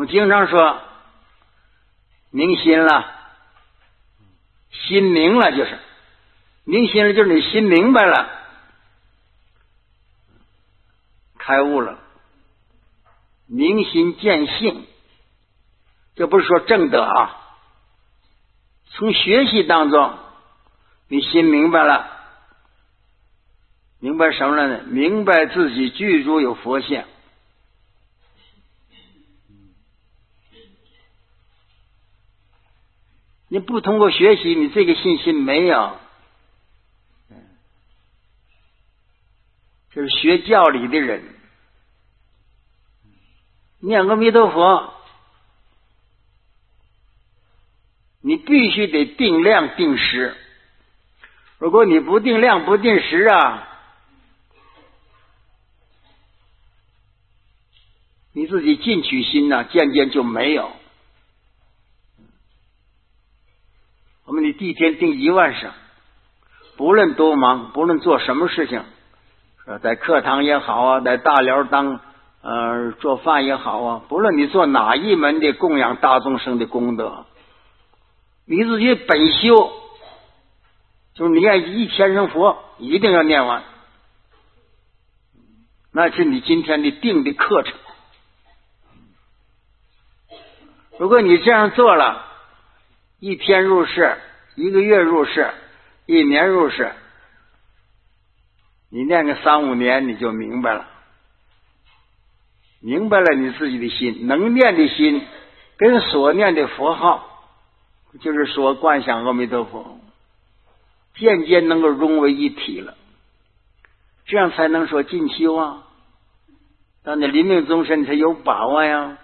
们经常说明心了，心明了，就是明心了，就是你心明白了，开悟了，明心见性。这不是说正德啊，从学习当中你心明白了，明白什么了呢？明白自己具足有佛性。你不通过学习，你这个信心没有。就是学教理的人念阿弥陀佛，你必须得定量定时。如果你不定量不定时啊，你自己进取心呢，渐渐就没有。我们你第一天定10000声，不论多忙，不论做什么事情，在课堂也好啊，在大寮当做饭也好啊，不论你做哪一门的供养大众生的功德，你自己本修就是念1000声佛一定要念完，那是你今天的定的课程。如果你这样做了，1天入世，1个月入世，1年入世，你念个3、5年你就明白了，明白了你自己的心，能念的心跟所念的佛号，就是说观想阿弥陀佛，渐渐能够融为一体了，这样才能说进修啊，到你临命终身才有把握呀。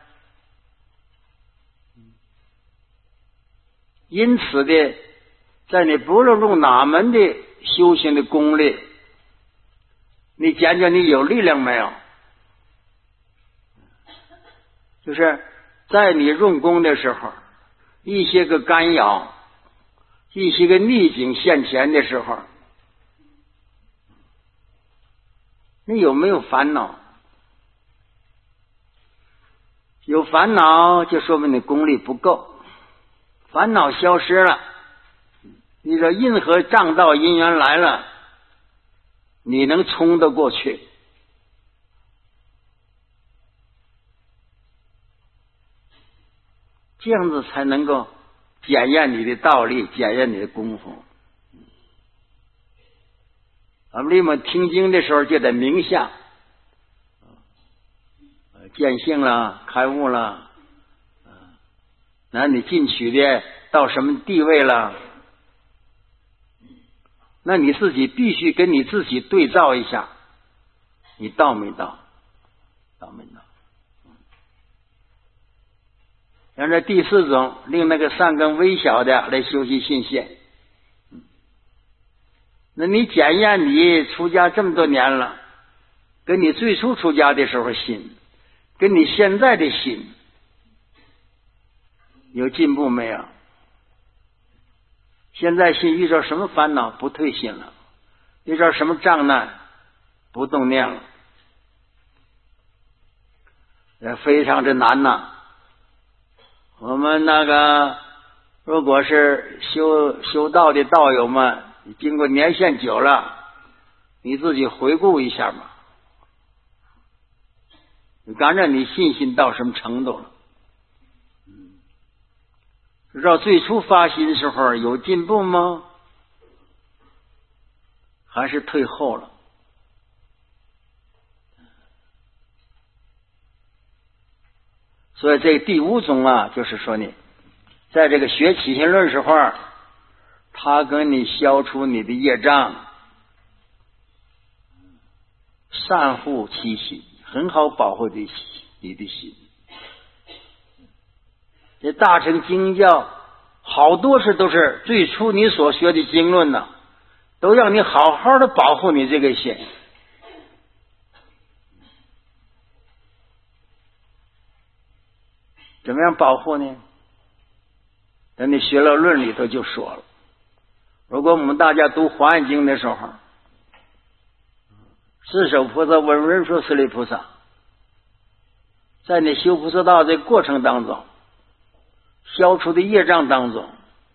因此的，在你不论用哪门的修行的功力，你讲讲你有力量没有？就是在你用功的时候，一些个干扰，一些个逆境现前的时候，你有没有烦恼？有烦恼就说明你功力不够，烦恼消失了，你说任何障道因缘来了，你能冲得过去。这样子才能够检验你的道力，检验你的功夫。我们听经的时候就得冥想，见性了，开悟了，那你进取的到什么地位了？那你自己必须跟你自己对照一下，你到没到？到没到？然后第4种，令那个善根微小的来修习信心。那你检验你出家这么多年了，跟你最初出家的时候心，跟你现在的心有进步没有？现在心遇到什么烦恼不退心了，遇到什么障难不动念了，非常之难呐。我们那个如果是修道的道友们，经过年限久了，你自己回顾一下吧，你感觉你信心到什么程度了？知道最初发心的时候有进步吗？还是退后了？所以这第5种啊，就是说你在这个学起心论时候，他跟你消除你的业障，善护其心，很好保护你的心。这大乘经教好多事都是最初你所学的经论呢，都让你好好的保护你这个心。怎么样保护呢？等你学了论里头就说了，如果我们大家读华严经的时候，世首菩萨问文殊师利菩萨， 在你修菩萨道这个过程当中，消除的业障当中，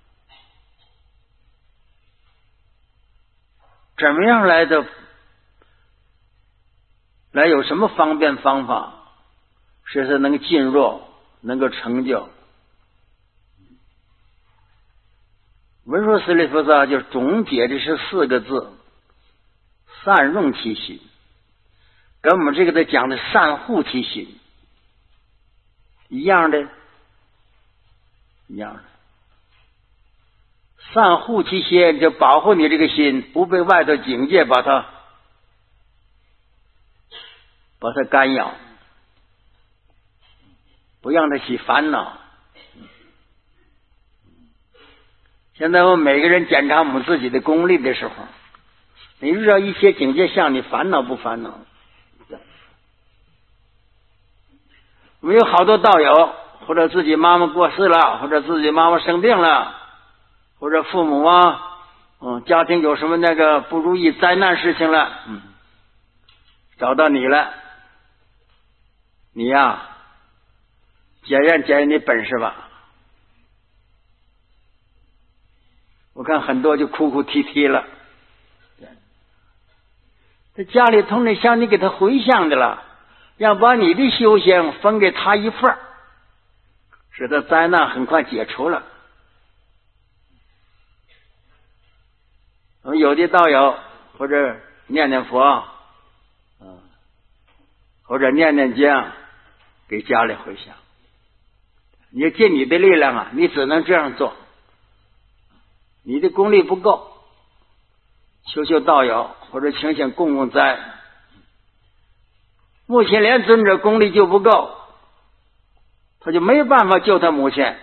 怎么样来有什么方便方法，使它能进入，能够成就？文殊师利菩萨就总结的是4个字：善用其心，跟我们这个的讲的善护其心一样的。善护其心，就保护你这个心不被外头境界把它干扰，不让它起烦恼。现在我们每个人检查我们自己的功力的时候，你遇到一些境界相，你烦恼不烦恼？我们有好多道友，或者自己妈妈过世了，或者自己妈妈生病了，或者父母家庭有什么那个不如意灾难事情了，找到你了，你呀，检验你本事吧。我看很多就哭哭啼啼了，这家里同仁向你给他回向的了，要把你的修行分给他一份，使得灾难很快解除了。有的道友或者念念佛，或者念念经，给家里回向。你尽你的力量啊，你只能这样做。你的功力不够，求道友或者请供斋。目前连尊者功力就不够，他就没有办法救他母亲。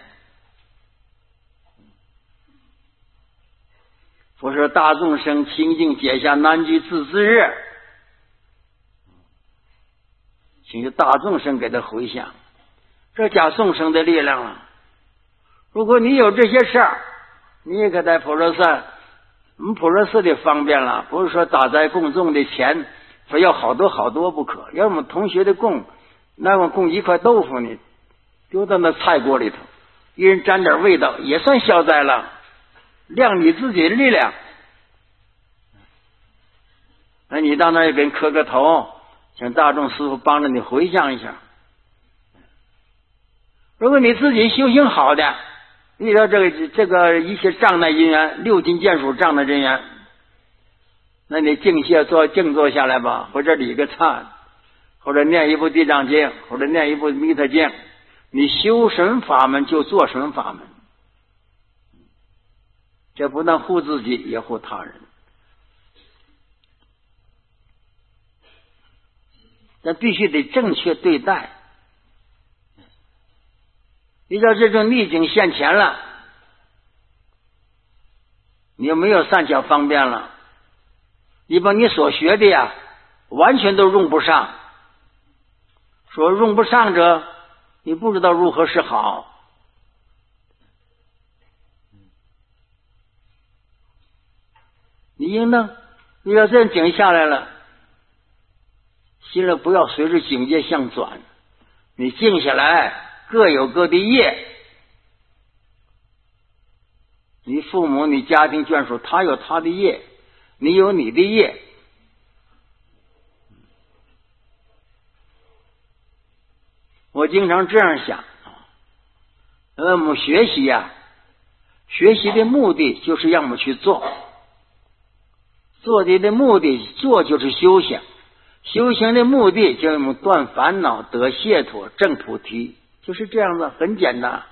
佛说大众生清净解下难居自之日，请求大众生给他回向，这加众生的力量了。如果你有这些事儿，你也可在普陀寺，我们普陀寺的方便了，不是说打斋供众的钱非要好多不可。要我们同学的供，那么供1块豆腐呢，丢到那菜锅里头，一人沾点味道，也算消灾了，亮你自己的力量。那你到那儿给人磕个头，请大众师父帮着你回向一下。如果你自己修行好的，遇到这个一些障碍因缘，6根眷属障碍因缘，那你静坐下来吧，或者理个忏，或者念一部地藏经，或者念一部弥陀经，你修什么法门就做什么法门，这不但护自己，也护他人。但必须得正确对待。遇到这种逆境现前了，你又没有善巧方便了，你把你所学的呀完全都用不上。说用不上者，你不知道如何是好。你应当遇到这种境下来了，心里不要随着境界相转，你静下来，各有各的业。你父母你家庭眷属他有他的业，你有你的业。我经常这样想，我们学习呀，学习的目的就是让我们去做，做的目的，做就是修行，修行的目的就是我们断烦恼得解脱证菩提，就是这样的，很简单。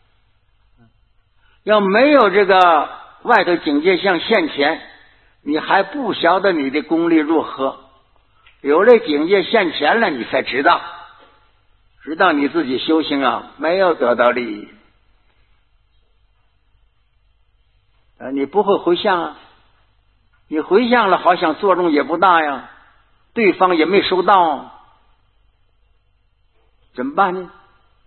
要没有这个外头境界相现前，你还不晓得你的功力如何，有了境界现前了，你才知道你自己修行啊没有得到利益，你不会回向啊，你回向了好像作用也不大呀，对方也没收到，怎么办呢？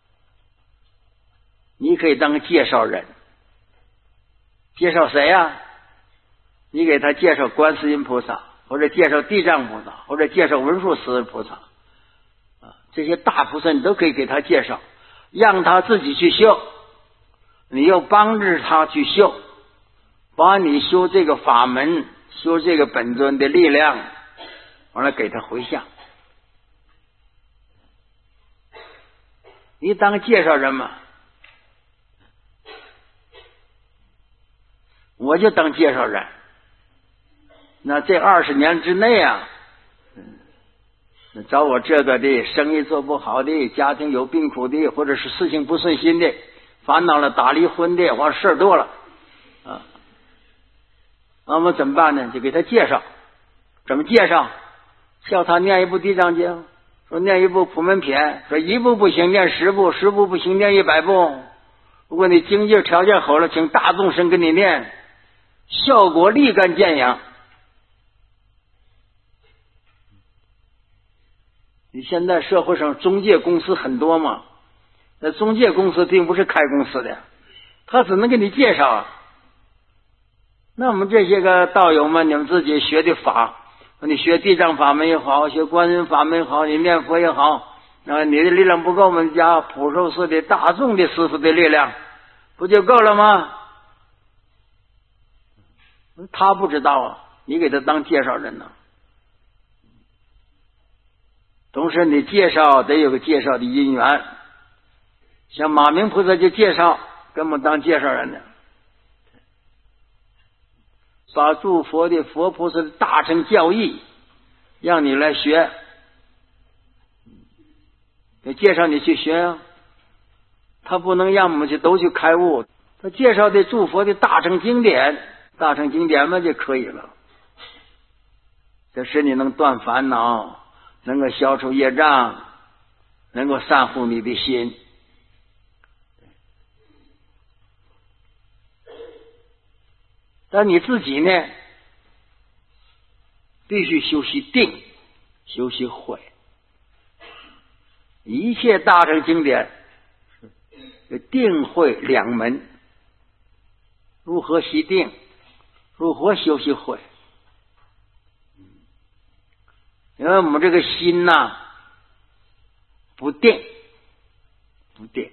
你可以当个介绍人。介绍谁呀？你给他介绍观世音菩萨，或者介绍地藏菩萨，或者介绍文殊师菩萨， 这些大菩萨你都可以给他介绍，让他自己去修，你要帮着他去修，把你修这个法门，修这个本尊的力量，完了给他回向。你当介绍人嘛，我就当介绍人。那这20年之内啊，找我这个的，生意做不好的，家庭有病苦的，或者是事情不顺心的，烦恼了，打离婚的，或者事儿多了啊，那么怎么办呢？就给他介绍。怎么介绍？叫他念一部地藏经，说念一部普门品，说一部不行念10部，10部不行念100部。如果你经济条件好了，请大众生给你念，效果立竿见影。你现在社会上中介公司很多嘛，那中介公司并不是开公司的，他只能给你介绍啊。那我们这些个道友们，你们自己学的法，你学地藏法门也好，学观音法门也好，你念佛也好，你的力量不够，我们家普受寺的大众的师父的力量不就够了吗？他不知道啊，你给他当介绍人呢。同时你介绍得有个介绍的因缘，像马明菩萨就介绍跟我们当介绍人呢，把诸佛的佛菩萨的大乘教义让你来学，就介绍你去学啊。他不能让我们都去开悟，他介绍的诸佛的大乘经典，大乘经典嘛就可以了。这使你能断烦恼，能够消除业障，能够善护你的心。但你自己呢，必须修习定，修习慧。一切大乘经典定慧两门，如何习定，如何修习慧。因为我们这个心呐，不定，